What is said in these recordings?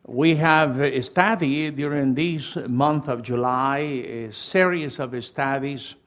We have studied during this month of July a series of studies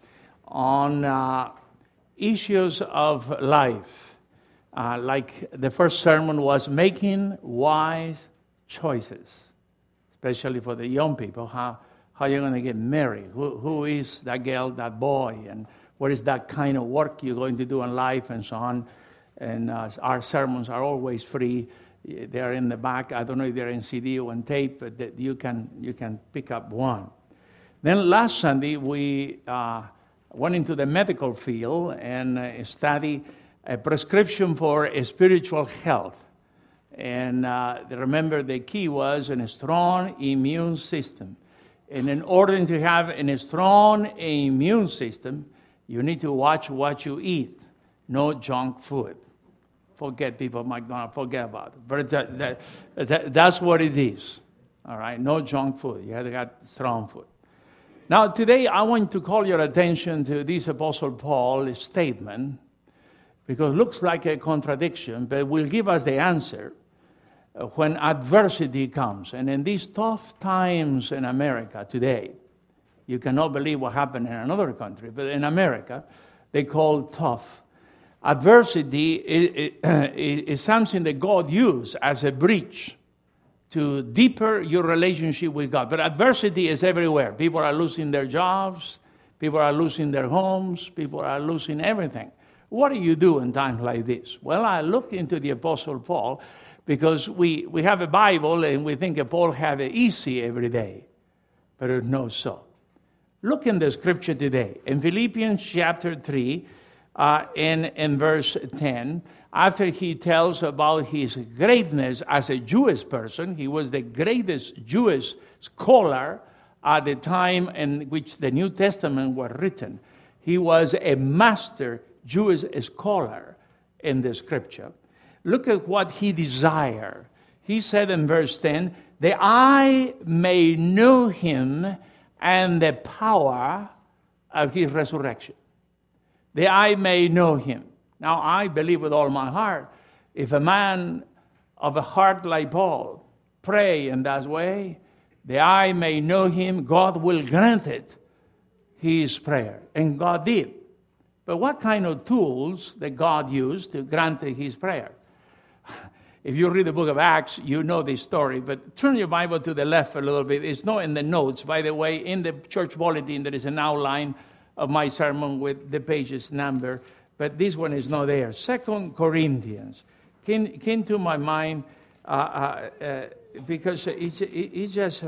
on issues of life. Like the first sermon was making wise choices, especially for the young people. How you're going to get married? Who is that girl, that boy, and what is that kind of work you're going to do in life, and so on. And our sermons are always free. They're in the back. I don't know if they're in CD or on tape, but that you can pick up one. Then last Sunday we went into the medical field and studied a prescription for spiritual health. And remember, the key was a strong immune system. And in order to have a strong immune system, you need to watch what you eat. No junk food. Forget people, McDonald's, forget about it. But that's what it is. All right, no junk food. You have to have strong food. Now, today I want to call your attention to this Apostle Paul's statement, because it looks like a contradiction, but will give us the answer when adversity comes. And in these tough times in America today, you cannot believe what happened in another country, but in America, they call tough. Adversity is something that God used as a bridge to deeper your relationship with God. But adversity is everywhere. People are losing their jobs. People are losing their homes. People are losing everything. What do you do in times like this? Well, I looked into the Apostle Paul because we have a Bible and we think Paul had it easy every day. But it's not so. Look in the scripture today. In Philippians chapter 3, in verse 10, after he tells about his greatness as a Jewish person, he was the greatest Jewish scholar at the time in which the New Testament was written. He was a master Jewish scholar in the scripture. Look at what he desired. He said in verse 10, that I may know him and the power of his resurrection. That I may know him. Now, I believe with all my heart, if a man of a heart like Paul pray in that way, that I may know him, God will grant it, his prayer. And God did. But what kind of tools that God used to grant his prayer? If you read the book of Acts, you know this story, but turn your Bible to the left a little bit. It's not in the notes. By the way, in the church bulletin, there is an outline of my sermon with the pages number, but this one is not there. 2 Corinthians came to my mind because it's just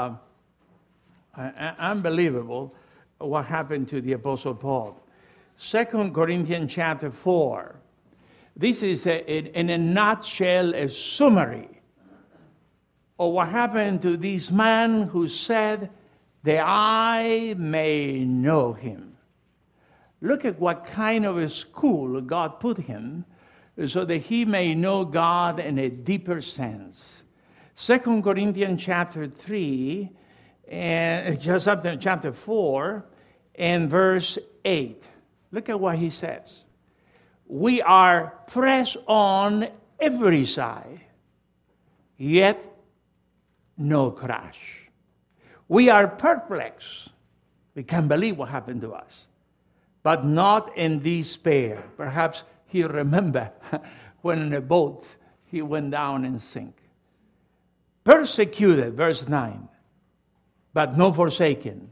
unbelievable what happened to the Apostle Paul. 2 Corinthians chapter 4. This is, in a nutshell, a summary of what happened to this man who said, that I may know him. Look at what kind of a school God put him so that he may know God in a deeper sense. 2 Corinthians chapter 3, and just up to chapter 4, and verse 8. Look at what he says. We are pressed on every side, yet no crash. We are perplexed. We can't believe what happened to us. But not in despair. Perhaps he remembered when in a boat he went down and sank. Persecuted, verse 9, but not forsaken.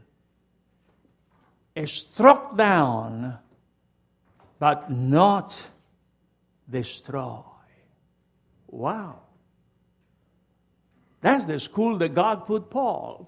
Struck down, but not destroyed. Wow. That's the school that God put Paul.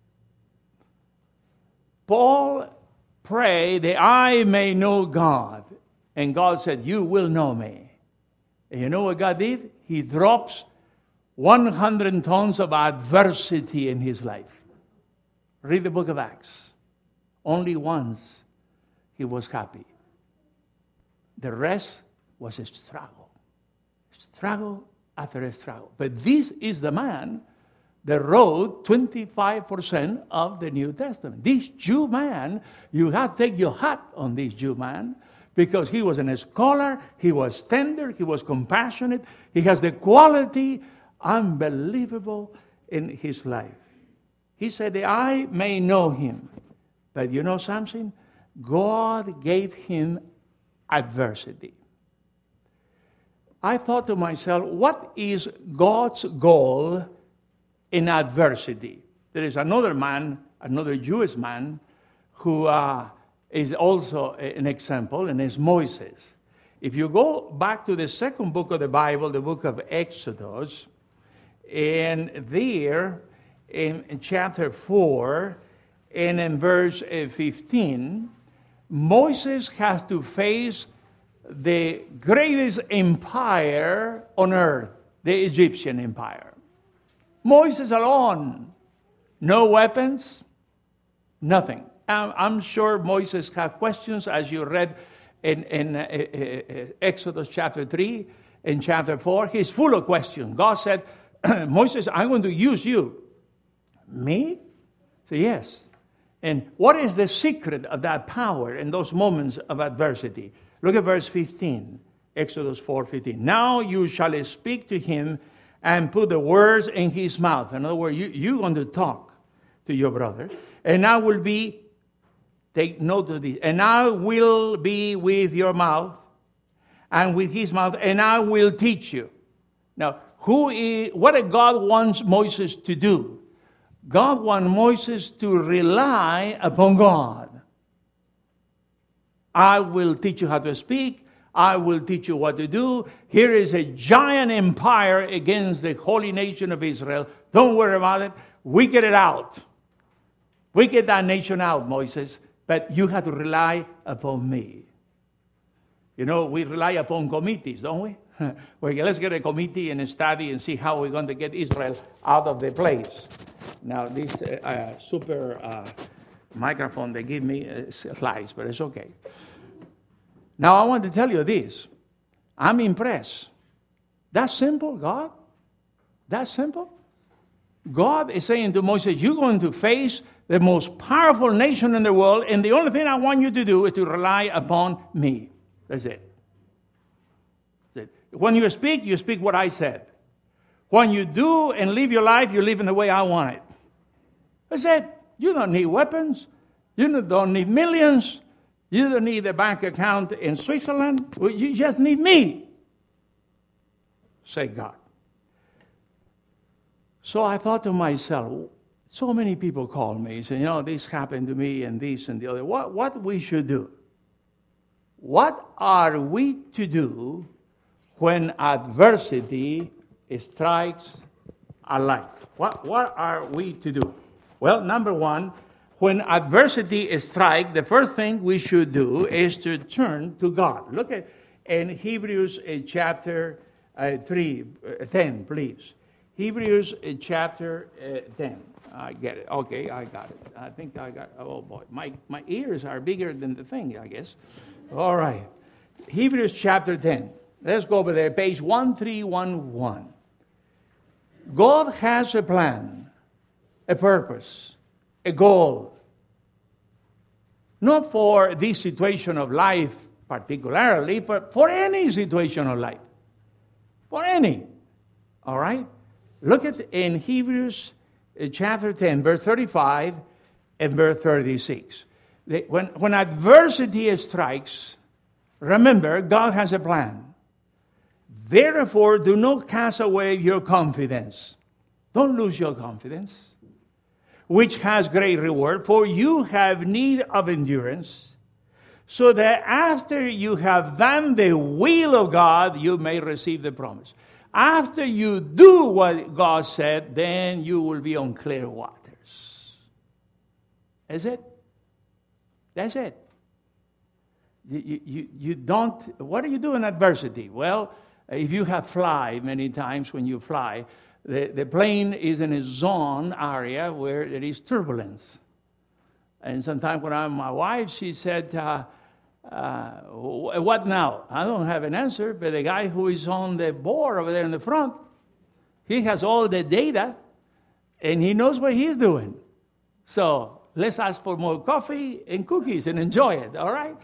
Paul prayed that I may know God. And God said, you will know me. And you know what God did? He drops 100 tons of adversity in his life. Read the book of Acts. Only once he was happy. The rest was a struggle. Struggle after a struggle. But this is the man that wrote 25% of the New Testament. This Jew man, you have to take your hat on this Jew man, because he was a scholar, he was tender, he was compassionate, he has the quality unbelievable in his life. He said that I may know him. But you know something? God gave him adversity. I thought to myself, what is God's goal in adversity? There is another man, another Jewish man, who is also an example, and is Moses. If you go back to the second book of the Bible, the book of Exodus, and there in chapter 4 and in verse 15, Moses has to face the greatest empire on earth, the Egyptian empire. Moses alone, no weapons, nothing. I'm sure Moses had questions, as you read in Exodus chapter 3 and chapter 4. He's full of questions. God said, Moses, I'm going to use you. Me? So yes. And what is the secret of that power in those moments of adversity? Look at verse 15, Exodus 4:15. Now you shall speak to him and put the words in his mouth. In other words, you're going to talk to your brother. And I will be, take note of this, and I will be with your mouth and with his mouth, and I will teach you. Now, what did God wants Moses to do? God wants Moses to rely upon God. I will teach you how to speak. I will teach you what to do. Here is a giant empire against the holy nation of Israel. Don't worry about it. We get it out. We get that nation out, Moses. But you have to rely upon me. You know, we rely upon committees, don't we? Well, let's get a committee and study and see how we're going to get Israel out of the place. Now, this super microphone they give me lies, but it's okay. Now, I want to tell you this. I'm impressed. That's simple, God. That's simple. God is saying to Moses, you're going to face the most powerful nation in the world, and the only thing I want you to do is to rely upon me. That's it. When you speak what I said. When you do and live your life, you live in the way I want it. I said, you don't need weapons. You don't need millions. You don't need a bank account in Switzerland. You just need me. Say God. So I thought to myself, so many people call me and say, you know, this happened to me and this and the other. What we should do? What are we to do when adversity strikes our life? What are we to do? Well, number one, when adversity strikes, the first thing we should do is to turn to God. Look at in Hebrews chapter 10, please. Hebrews chapter 10. I get it. Okay, I got it. I think I got it. Oh, boy. My ears are bigger than the thing, I guess. All right. Hebrews chapter 10. Let's go over there. Page 1311. God has a plan, a purpose, a goal. Not for this situation of life particularly, but for any situation of life. For any. All right? Look at in Hebrews chapter 10, verse 35 and verse 36. When adversity strikes, remember, God has a plan. Therefore, do not cast away your confidence. Don't lose your confidence, which has great reward, for you have need of endurance, so that after you have done the will of God, you may receive the promise. After you do what God said, then you will be on clear waters. That's it. That's it. You don't, what do you do in adversity? Well, if you have fly many times when you fly, the plane is in a zone area where there is turbulence. And sometimes when I'm with my wife, she said, what now? I don't have an answer, but the guy who is on the board over there in the front, he has all the data, and he knows what he's doing. So let's ask for more coffee and cookies and enjoy it, all right?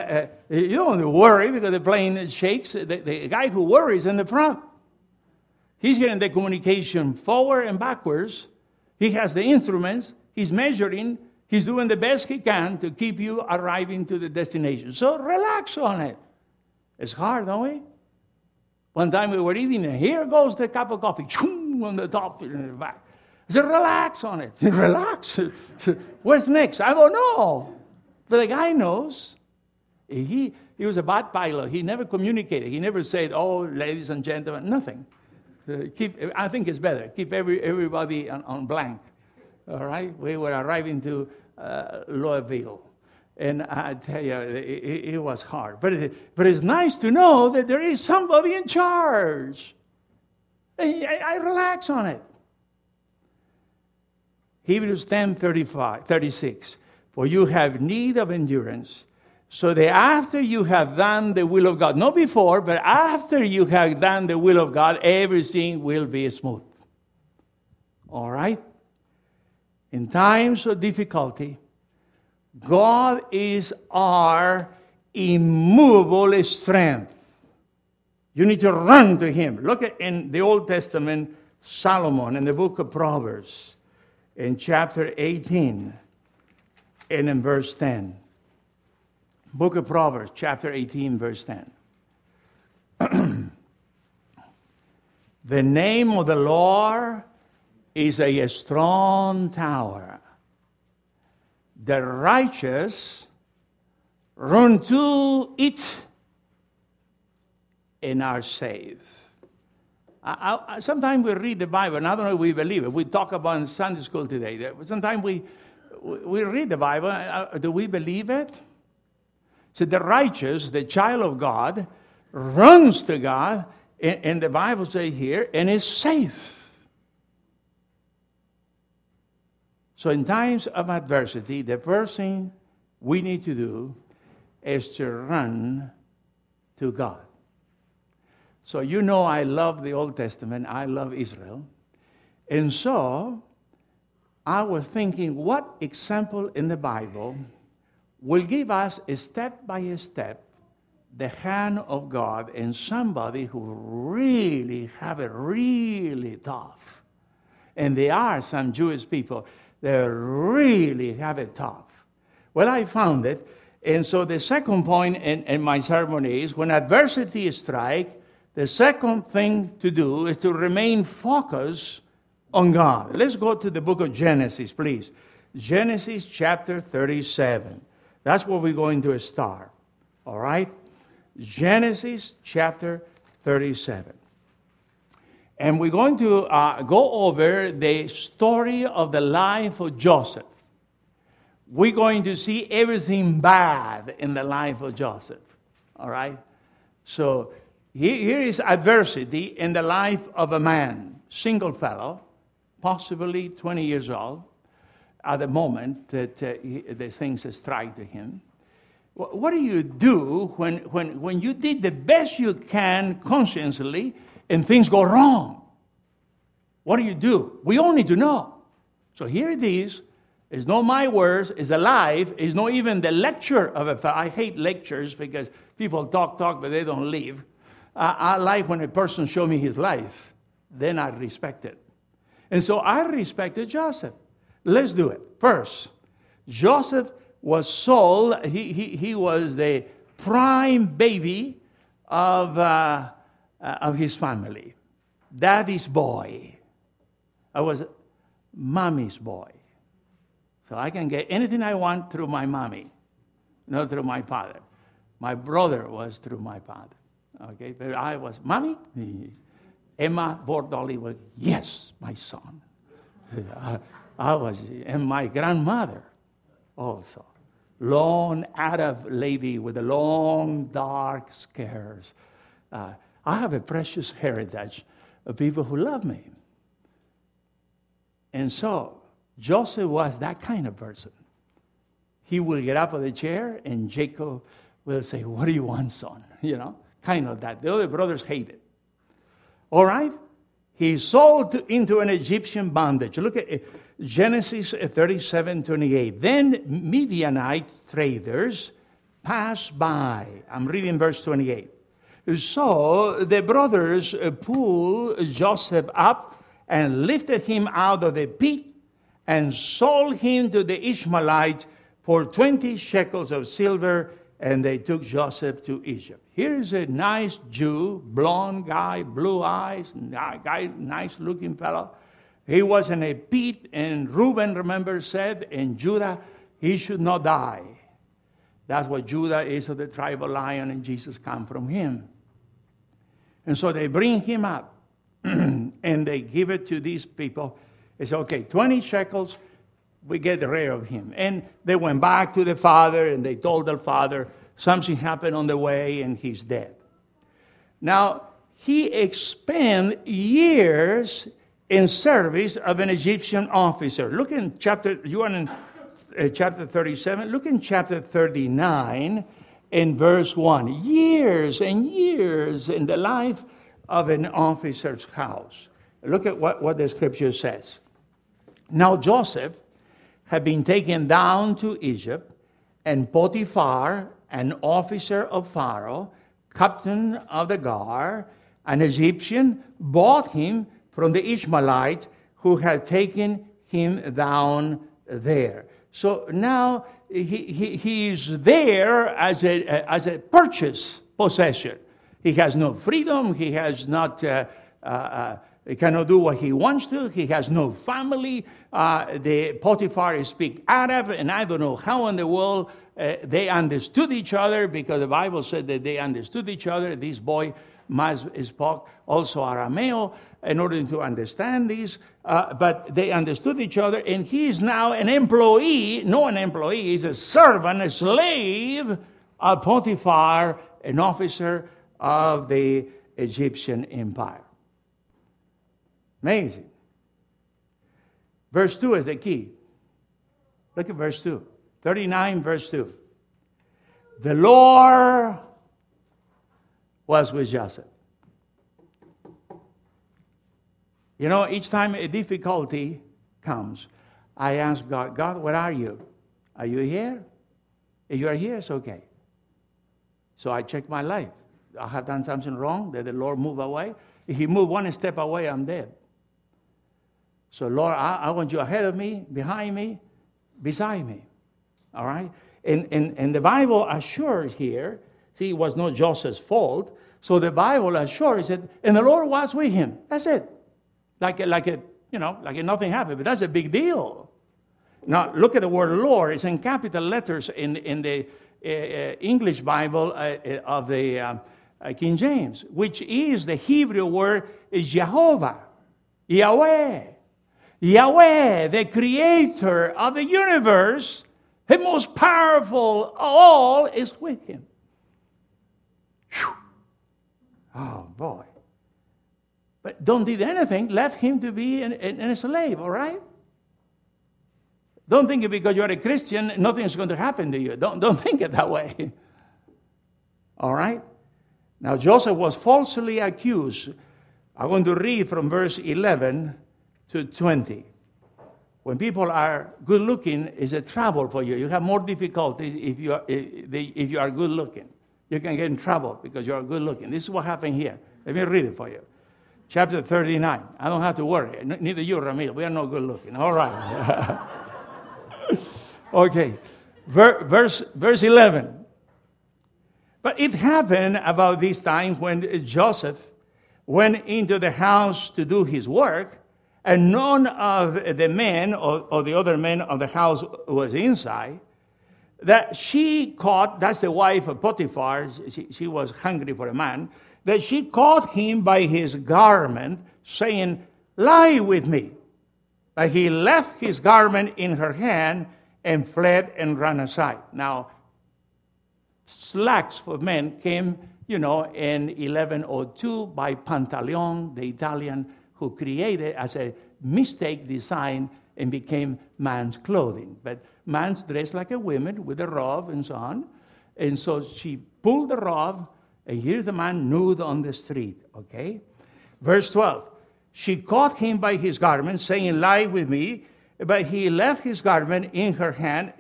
You don't have to worry because the plane shakes. The guy who worries in the front. He's getting the communication forward and backwards. He has the instruments. He's measuring. He's doing the best he can to keep you arriving to the destination. So relax on it. It's hard, don't we? One time we were eating, and here goes the cup of coffee. On the top and the back. I said, relax on it. Relax. What's next? I don't know. But the guy knows. He was a bad pilot. He never communicated. He never said, oh, ladies and gentlemen, nothing. I think it's better. Keep everybody on blank. All right? We were arriving to Louisville. And I tell you, it was hard. But it's nice to know that there is somebody in charge. I relax on it. Hebrews 10:36. For you have need of endurance, so that after you have done the will of God, not before, but after you have done the will of God, everything will be smooth. All right? In times of difficulty, God is our immovable strength. You need to run to Him. Look at in the Old Testament, Solomon in the book of Proverbs, in chapter 18 and in verse 10. Book of Proverbs, chapter 18, verse 10. The name of the Lord is a strong tower. The righteous run to it and are saved. Sometimes we read the Bible, and I don't know if we believe it. We talk about in Sunday school today. Sometimes we read the Bible. Do we believe it? So the righteous, the child of God, runs to God, and the Bible says here, and is safe. So in times of adversity, the first thing we need to do is to run to God. So you know I love the Old Testament. I love Israel. And so I was thinking, what example in the Bible will give us a step by step the hand of God and somebody who really have it really tough. And there are some Jewish people that really have it tough. Well, I found it. And so the second point in my sermon is when adversity strikes, the second thing to do is to remain focused on God. Let's go to the book of Genesis, please. Genesis chapter 37. That's where we're going to start. All right? Genesis chapter 37. And we're going to go over the story of the life of Joseph. We're going to see everything bad in the life of Joseph. All right? So here is adversity in the life of a man, single fellow, possibly 20 years old, at the moment that the things strike to him. What do you do when you did the best you can consciously and things go wrong? What do you do? We all need to know. So here it is. It's not my words. It's alive. It's not even the lecture of a fellow. I hate lectures because people talk, but they don't live. I like when a person shows me his life. Then I respect it. And so I respected Joseph. Let's do it. First, Joseph was sold. He was the prime baby of his family. Daddy's boy. I was mommy's boy. So I can get anything I want through my mommy, not through my father. My brother was through my father. Okay, but I was mommy. Emma Bordoli was, yes, my son. I was, and my grandmother also. Long Arab lady with the long, dark scars. I have a precious heritage of people who love me. And so, Joseph was that kind of person. He will get up of the chair, and Jacob will say, what do you want, son? You know, kind of that. The other brothers hate it. All right? He's sold into an Egyptian bondage. Look at Genesis 37:28. Then Midianite traders passed by. I'm reading verse 28. So the brothers pulled Joseph up and lifted him out of the pit and sold him to the Ishmaelites for 20 shekels of silver, and they took Joseph to Egypt. Here is a nice Jew, blonde guy, blue eyes, nice looking fellow. He was in a pit, and Reuben, remember, said, in Judah, he should not die. That's what Judah is, of the tribe of Lion, and Jesus come from him. And so they bring him up, and they give it to these people. They say, okay, 20 shekels, we get rid of him. And they went back to the father, and they told the father, something happened on the way, and he's dead. Now, he spent years in service of an Egyptian officer. Look in you are in chapter 37. Look in chapter 39 in verse 1. Years and years in the life of an officer's house. Look at what the scripture says. Now Joseph had been taken down to Egypt, and Potiphar, an officer of Pharaoh, captain of the guard, an Egyptian, bought him from the Ishmaelites who had taken him down there. So now he's there as a purchase possession. He has no freedom. He has not. He cannot do what he wants to. He has no family. The Potiphar speak Arab, and I don't know how in the world they understood each other, because the Bible said that they understood each other. This boy spoke also Arameo in order to understand this, but they understood each other, and he is now an employee, he's a servant, a slave of Potiphar, an officer of the Egyptian empire. Amazing. Verse 2 is the key. Look at verse 2. 39, verse 2. The Lord was with Joseph. You know, each time a difficulty comes, I ask God, God, where are you? Are you here? If you are here, it's okay. So I check my life. I have done something wrong. Did the Lord move away? If he moved one step away, I'm dead. So, Lord, I want you ahead of me, behind me, beside me. All right? And the Bible assures here, see, it was not Joseph's fault. So the Bible assures that, and the Lord was with him. That's it. Like nothing happened. But that's a big deal. Now, look at the word Lord. It's in capital letters in the English Bible of the King James, which is the Hebrew word is Jehovah, Yahweh. Yahweh, the creator of the universe, the most powerful of all, is with him. Whew. Oh, boy. But don't do anything. Let him to be a slave, all right? Don't think it because you're a Christian, nothing's going to happen to you. Don't think it that way. All right? Now, Joseph was falsely accused. I'm going to read from verse 11 to 20. When people are good looking, it's a trouble for you. You have more difficulty if you are good looking. You can get in trouble because you are good looking. This is what happened here. Let me read it for you. Chapter 39. I don't have to worry. Neither you, Ramiro. We are not good looking. All right. Okay. Verse 11. But it happened about this time when Joseph went into the house to do his work, and none of the men or the other men of the house was inside, that she caught, that's the wife of Potiphar, she was hungry for a man, that she caught him by his garment, saying, lie with me. But he left his garment in her hand and fled and ran aside. Now, slacks for men came, in 1102 by Pantaleon, the Italian, who created as a mistake design and became man's clothing. But man's dressed like a woman with a robe and so on. And so she pulled the robe, and here's the man nude on the street, okay? Verse 12, she caught him by his garment, saying, lie with me. But he left his garment in her hand and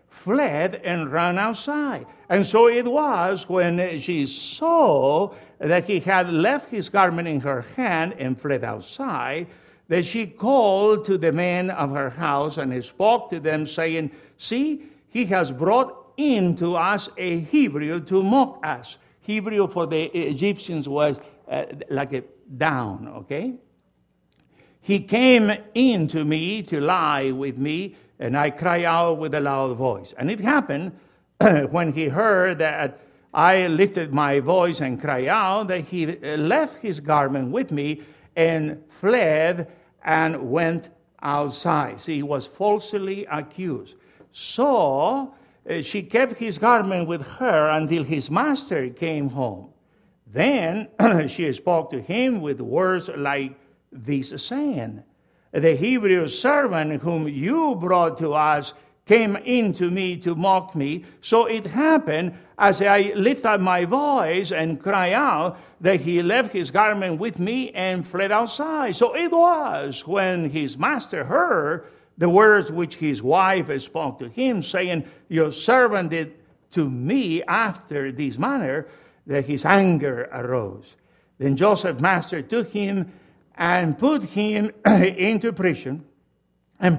fled and ran outside. And so it was when she saw that he had left his garment in her hand and fled outside, that she called to the men of her house and spoke to them, saying, see, he has brought in to us a Hebrew to mock us. Hebrew for the Egyptians was like a down, okay? He came in to me to lie with me, and I cry out with a loud voice. And it happened when he heard that I lifted my voice and cried out, that he left his garment with me and fled and went outside. See, he was falsely accused. So she kept his garment with her until his master came home. Then she spoke to him with words like this, saying, the Hebrew servant whom you brought to us came in to me to mock me. So it happened, as I lift up my voice and cry out, that he left his garment with me and fled outside. So it was when his master heard the words which his wife spoke to him, saying, your servant did to me after this manner, that his anger arose. Then Joseph's master took him and put him into prison, and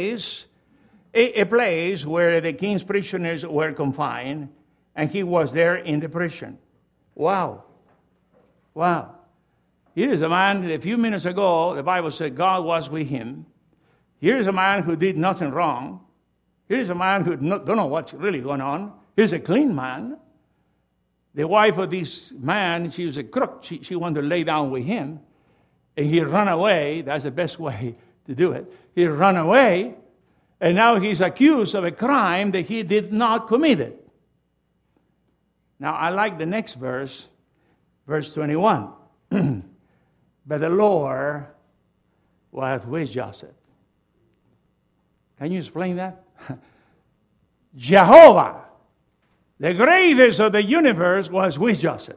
a place where the king's prisoners were confined, and he was there in the prison. Wow. Here is a man, a few minutes ago, the Bible said God was with him. Here is a man who did nothing wrong. Here is a man who don't know what's really going on. Here's a clean man. The wife of this man, she was a crook. She wanted to lay down with him. And he ran away. That's the best way to do it. He ran away. And now he's accused of a crime that he did not commit. Now, I like the next verse, verse 21. But the Lord was with Joseph. Can you explain that? Jehovah, the greatest of the universe, was with Joseph.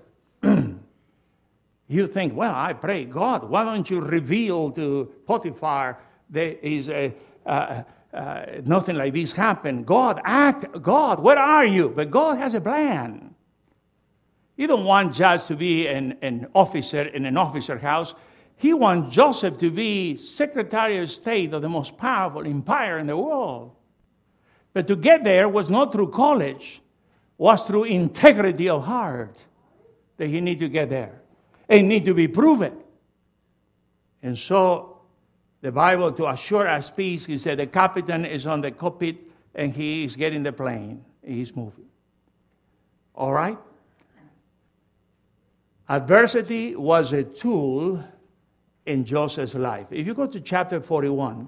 You think, well, I pray, God, why don't you reveal to Potiphar there is nothing like this happened. God, act. God, where are you? But God has a plan. You don't want Judge to be an officer in an officer house. He wants Joseph to be Secretary of State of the most powerful empire in the world. But to get there was not through college, was through integrity of heart that he need to get there. It need to be proven. And so the Bible, to assure us peace, he said the captain is on the cockpit and he is getting the plane. He's moving. All right? Adversity was a tool in Joseph's life. If you go to chapter 41,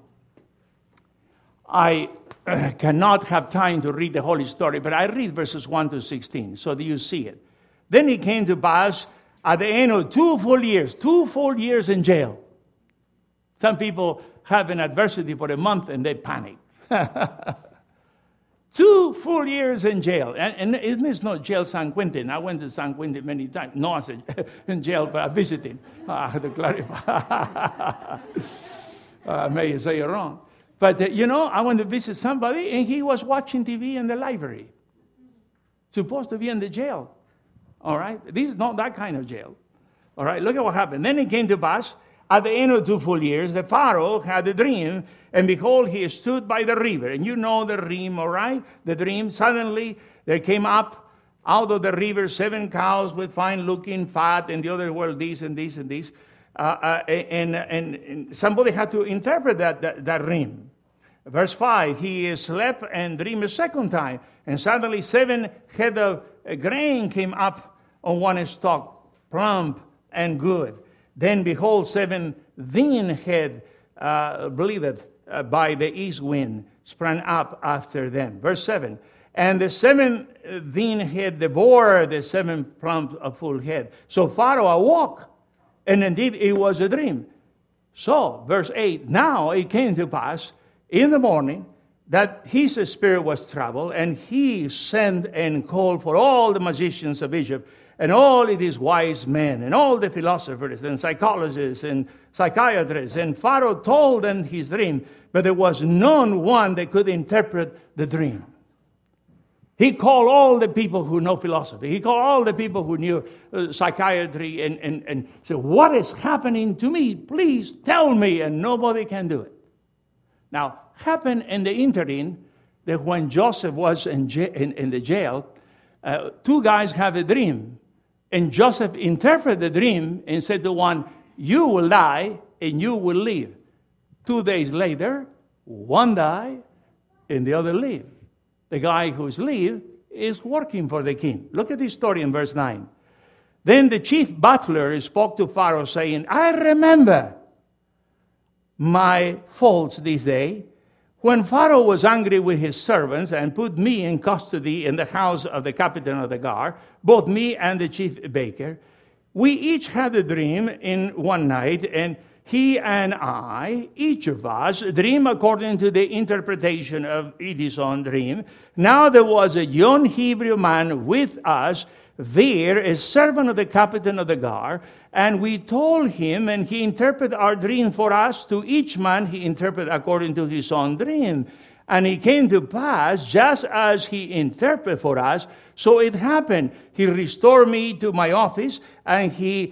I cannot have time to read the whole story, but I read verses 1 to 16 so that you see it. Then it came to pass at the end of 2 full years in jail. Some people have an adversity for a month and they panic. 2 full years in jail. And it is not jail San Quentin. I went to San Quentin many times. No, I said in jail, but I visited. I had to clarify. May you say you're wrong. But, I went to visit somebody and he was watching TV in the library. Supposed to be in the jail. All right? This is not that kind of jail. All right? Look at what happened. Then it came to pass, at the end of 2 full years, the Pharaoh had a dream, and behold, he stood by the river. And you know the dream, all right? The dream, suddenly there came up out of the river 7 cows with fine-looking fat, and the other were this and this and this. And somebody had to interpret that dream. Verse 5, he slept and dreamed a second time, and suddenly 7 head of grain came up on one stalk, plump and good. Then behold, 7 thin head bleated by the east wind sprang up after them. Verse 7, and the 7 thin head devoured the 7 plump of full head. So Pharaoh awoke, and indeed it was a dream. So, verse 8, now it came to pass in the morning that his spirit was troubled, and he sent and called for all the magicians of Egypt, and all of these wise men, and all the philosophers, and psychologists, and psychiatrists. And Pharaoh told them his dream, but there was none one that could interpret the dream. He called all the people who know philosophy. He called all the people who knew psychiatry and said, what is happening to me? Please tell me. And nobody can do it. Now, happened in the interim that when Joseph was in the jail, two guys have a dream. And Joseph interpreted the dream and said to one, you will die and you will live. 2 days later, one died and the other lived. The guy who's lived is working for the king. Look at this story in verse 9. Then the chief butler spoke to Pharaoh, saying, I remember my faults this day, when Pharaoh was angry with his servants and put me in custody in the house of the captain of the guard, both me and the chief baker. We each had a dream in one night, and he and I, each of us, dream according to the interpretation of his own dream. Now there was a young Hebrew man with us there, a servant of the captain of the guard, and we told him, and he interpreted our dream for us. To each man he interpreted according to his own dream. And it came to pass, just as he interpreted for us, so it happened. He restored me to my office, and he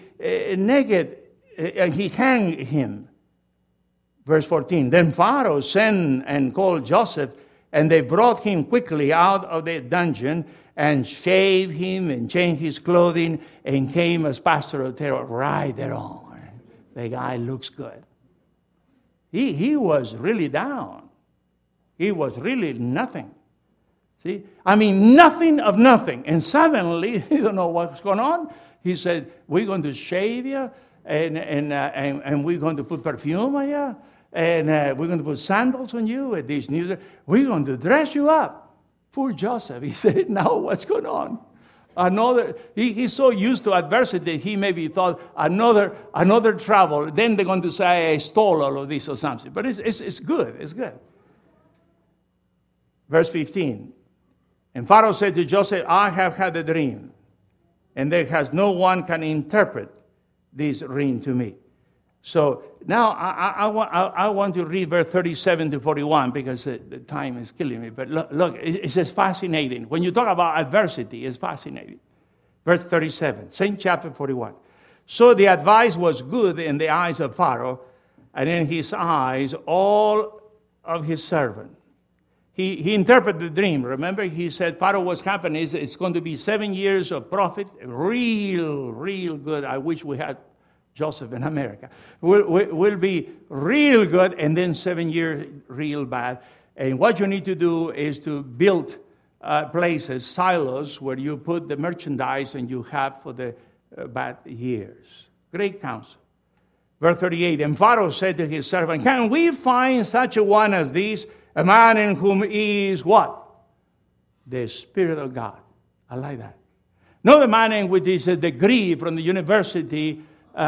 he hanged him. Verse 14, then Pharaoh sent and called Joseph, and they brought him quickly out of the dungeon and shaved him and changed his clothing and came as pastor of Pharaoh right thereon. The guy looks good. He was really down. He was really nothing. See? I mean, nothing of nothing. And suddenly, you don't know what's going on. He said, we're going to shave you. And we're going to put perfume on you, and we're going to put sandals on you, and these new. We're going to dress you up. Poor Joseph. He said, now what's going on? He's so used to adversity, he maybe thought another trouble. Then they're going to say, I stole all of this or something. But it's good. It's good. Verse 15. And Pharaoh said to Joseph, I have had a dream, and there has no one can interpret this ring to me. So now I want to read verse 37 to 41 because the time is killing me. But look, it's just fascinating. When you talk about adversity, it's fascinating. Verse 37, same chapter 41. So the advice was good in the eyes of Pharaoh, and in his eyes all of his servants. He interpreted the dream. Remember, he said Pharaoh was happening. It's going to be 7 years of profit. Real good. I wish we had Joseph in America. Will be real good, and then 7 years real bad. And what you need to do is to build places, silos, where you put the merchandise and you have for the bad years. Great counsel. Verse 38, and Pharaoh said to his servant, can we find such a one as this? A man in whom is what? The Spirit of God. I like that. Not a man in which is a degree from the university,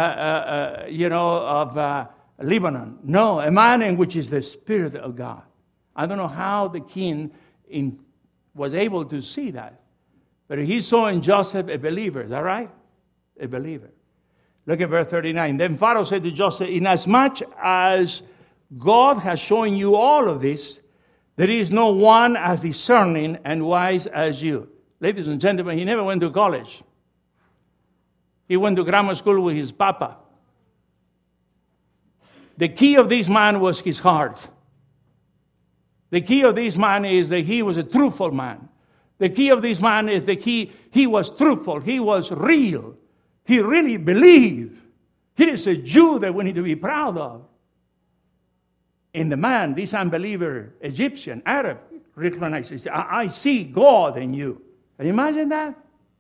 of Lebanon. No, a man in which is the Spirit of God. I don't know how the king was able to see that. But he saw in Joseph a believer. Is that right? A believer. Look at verse 39. Then Pharaoh said to Joseph, inasmuch as God has shown you all of this, there is no one as discerning and wise as you. Ladies and gentlemen, he never went to college. He went to grammar school with his papa. The key of this man was his heart. The key of this man is that he was a truthful man. The key of this man is that he was truthful. He was real. He really believed. He is a Jew that we need to be proud of. And the man, this unbeliever, Egyptian, Arab, recognizes, I see God in you. Can you imagine that?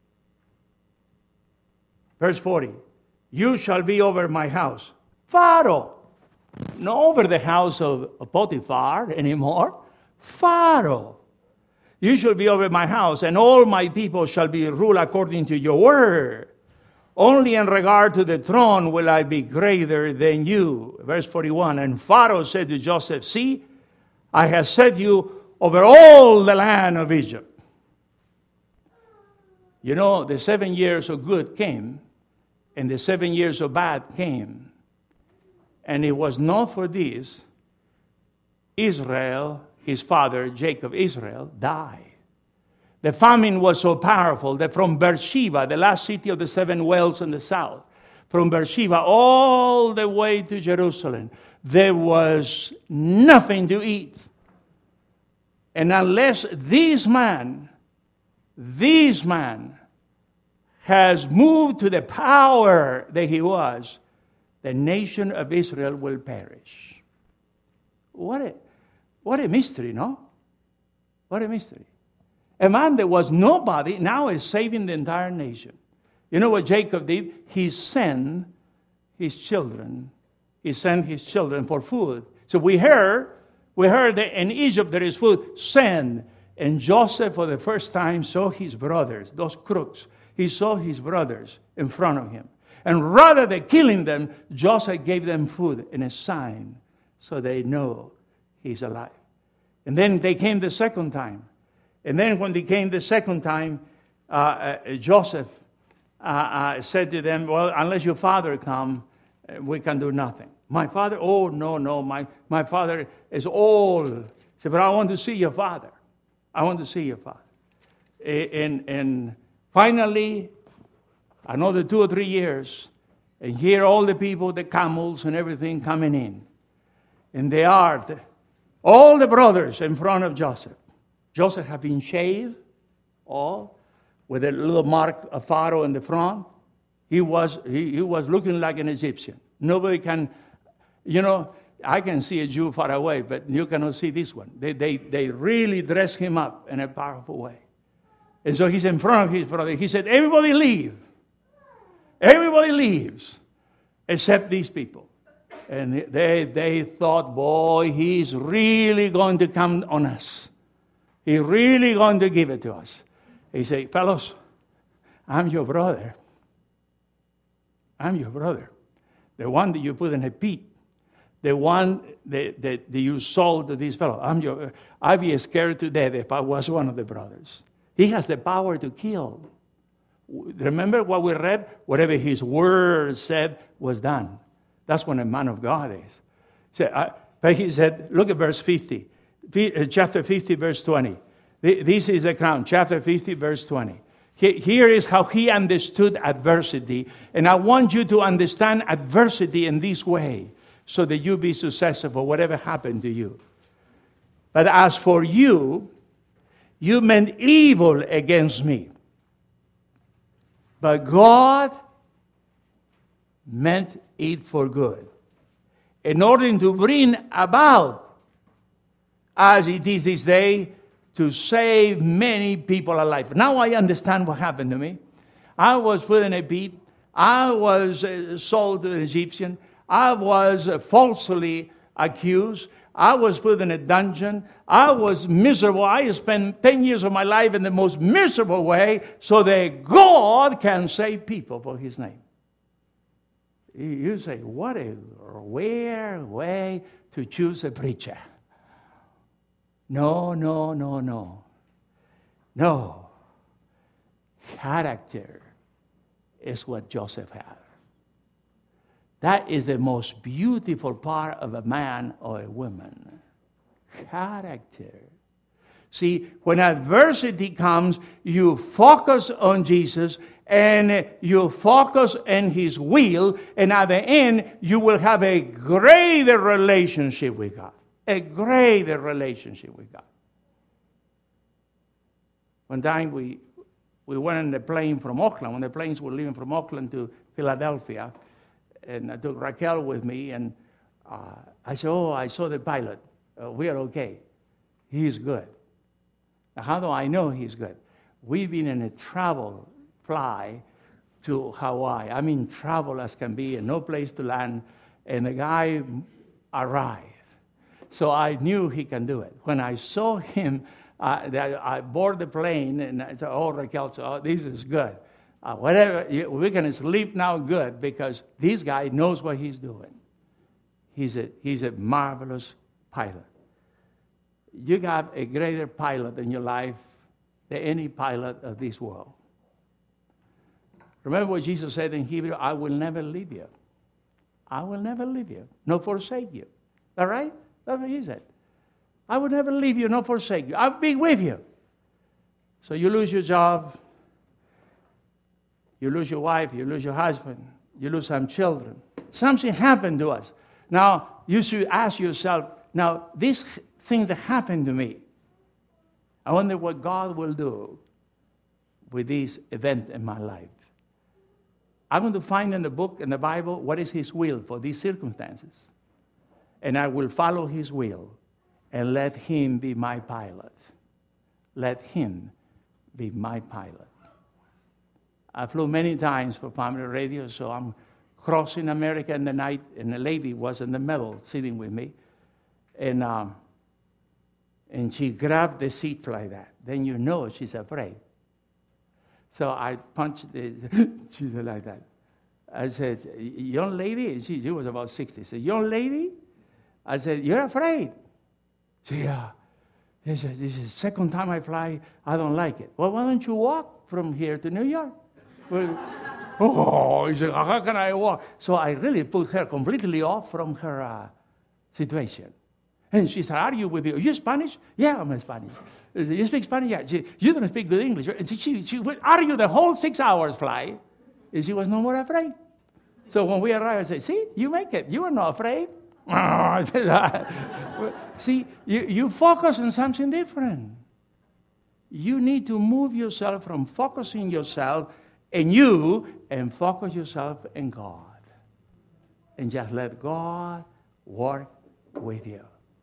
Verse 40, you shall be over my house. Pharaoh, not over the house of Potiphar anymore. Pharaoh, you shall be over my house, and all my people shall be ruled according to your word. Only in regard to the throne will I be greater than you. Verse 41, and Pharaoh said to Joseph, see, I have set you over all the land of Egypt. You know, the 7 years of good came, and the 7 years of bad came. And it was not for this, Israel, his father, Jacob, Israel, died. The famine was so powerful that from Beersheba, the last city of the 7 wells in the south, from Beersheba all the way to Jerusalem, there was nothing to eat. And unless this man has moved to the power that he was, the nation of Israel will perish. What a mystery, no? What a mystery. A man that was nobody now is saving the entire nation. You know what Jacob did? He sent his children. He sent his children for food. So we heard that in Egypt there is food. Send. And Joseph for the first time saw his brothers, those crooks. He saw his brothers in front of him. And rather than killing them, Joseph gave them food and a sign so they know he's alive. And then they came the second time. And then when they came the second time, Joseph said to them, well, unless your father come, we can do nothing. My father? Oh, no. My father is old. He said, but I want to see your father. I want to see your father. And finally, another 2 or 3 years, and here all the people, the camels and everything coming in. And they are all the brothers in front of Joseph. Joseph had been shaved, all, with a little mark of Pharaoh in the front. He was looking like an Egyptian. Nobody can, I can see a Jew far away, but you cannot see this one. They really dress him up in a powerful way. And so he's in front of his brother. He said, everybody leave. Everybody leaves except these people. And they thought, boy, he's really going to come on us. He's really going to give it to us. He said, fellows, I'm your brother. I'm your brother. The one that you put in a pit. The one that you sold to this fellow. I'd be scared to death if I was one of the brothers. He has the power to kill. Remember what we read? Whatever his word said was done. That's what a man of God is. But he said, look at verse 50. Chapter 50, verse 20. This is the crown. Chapter 50, verse 20. Here is how he understood adversity. And I want you to understand adversity in this way so that you be successful, whatever happened to you. But as for you, you meant evil against me. But God meant it for good, in order to bring about, as it is this day, to save many people alive. Now I understand what happened to me. I was put in a pit. I was sold to an Egyptian. I was falsely accused. I was put in a dungeon. I was miserable. I spent 10 years of my life in the most miserable way so that God can save people for his name. You say, what a rare way to choose a preacher. No. Character is what Joseph had. That is the most beautiful part of a man or a woman. Character. See, when adversity comes, you focus on Jesus and you focus on his will, and at the end, you will have a greater relationship with God. A greater relationship with God. One time we went on the plane from Oakland, when the planes were leaving from Oakland to Philadelphia, and I took Raquel with me, and I said, I saw the pilot. We are okay. He's good. Now, how do I know he's good? We've been in a travel fly to Hawaii. I mean, travel as can be, and no place to land, and the guy arrived. So I knew he can do it. When I saw him, I boarded the plane, and I said, Raquel, this is good. Whatever, we can sleep now good, because this guy knows what he's doing. He's a marvelous pilot. You got a greater pilot in your life than any pilot of this world. Remember what Jesus said in Hebrew, I will never leave you. I will never leave you, nor forsake you. All right? That's what he said. I will never leave you, nor forsake you. I'll be with you. So you lose your job, you lose your wife, you lose your husband, you lose some children. Something happened to us. Now, you should ask yourself, now, this thing that happened to me, I wonder what God will do with this event in my life. I'm going to find in the book, in the Bible, what is His will for these circumstances. And I will follow His will and let Him be my pilot. Let Him be my pilot. I flew many times for Family Radio, so I'm crossing America in the night, and a lady was in the middle sitting with me. And she grabbed the seat like that. Then you know she's afraid. So I punched she's like that. I said, young lady, she was about 60. I said, young lady? I said, you're afraid? She said, yeah. He said, this is the second time I fly. I don't like it. Well, why don't you walk from here to New York? Well, oh, he said, how can I walk? So I really put her completely off from her situation. And she started arguing with me. Are you Spanish? Yeah, I'm Spanish. You speak Spanish? Yeah. You don't speak good English. And she would argue the whole 6 hours flight, and she was no more afraid. So when we arrived, I said, see, you make it. You are not afraid. I said, see, you focus on something different. You need to move yourself from focusing yourself in you and focus yourself in God. And just let God work with you.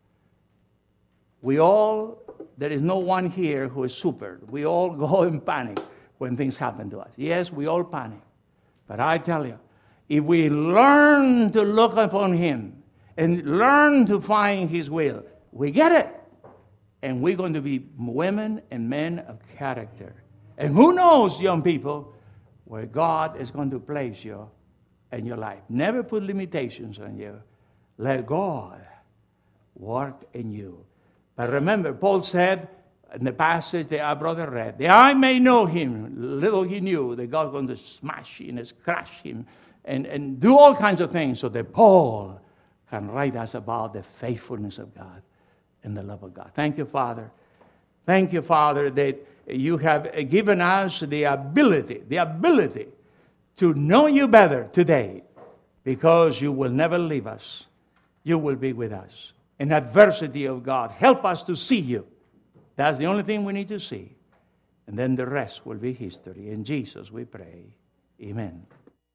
There is no one here who is super. We all go in panic when things happen to us. Yes, we all panic. But I tell you, if we learn to look upon Him and learn to find His will, we get it. And we're going to be women and men of character. And who knows, young people, where God is going to place you in your life. Never put limitations on you. Let God work in you. But remember, Paul said in the passage that our brother read, that I may know Him. Little he knew that God was going to smash him and crush him and do all kinds of things so that Paul can write us about the faithfulness of God and the love of God. Thank you, Father. Thank you, Father, that you have given us the ability to know you better today, because you will never leave us. You will be with us. In adversity of God, help us to see you. That's the only thing we need to see. And then the rest will be history. In Jesus we pray. Amen.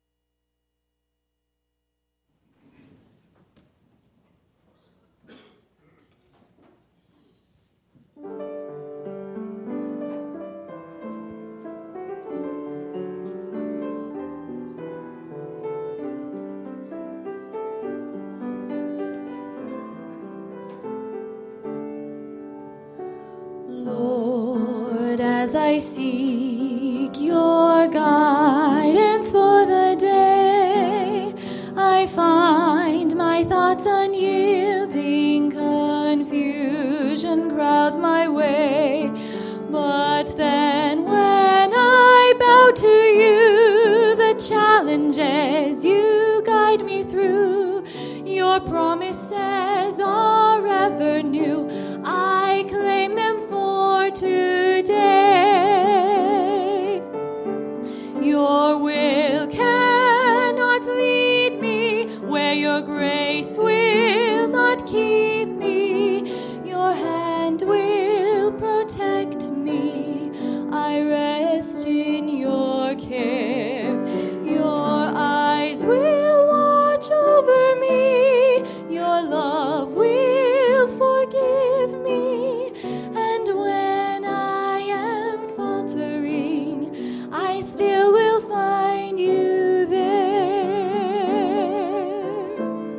As I seek your guidance for the day, I find my thoughts unyielding, confusion crowds my way. But then when I bow to you, the challenges you guide me through, your promises are ever new. I claim them for today. Your will cannot lead me where your grace will not keep me. Your hand will protect me. I rest in your care. Your eyes will watch over me. Your love will forgive me. And when I am faltering, I still will find you there.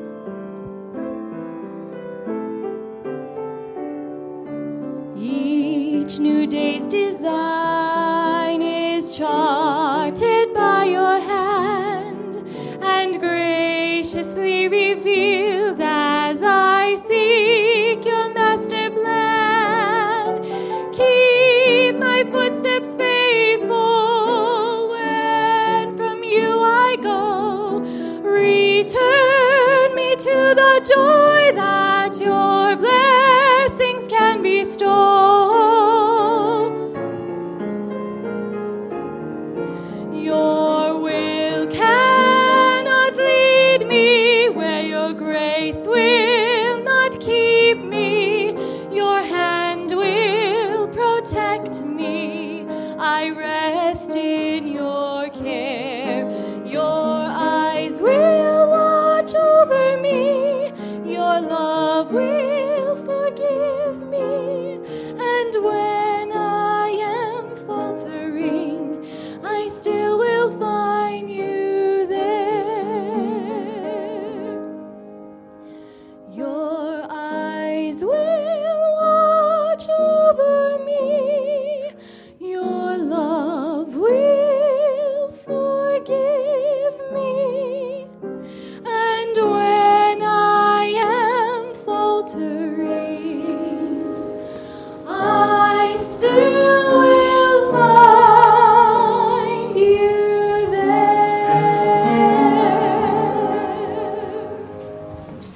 Each new day's design is charted by your hand and graciously revealed as I seek your master plan. Keep my footsteps faithful when from you I go. Return me to the joy that your blessings can bestow. of wisdom.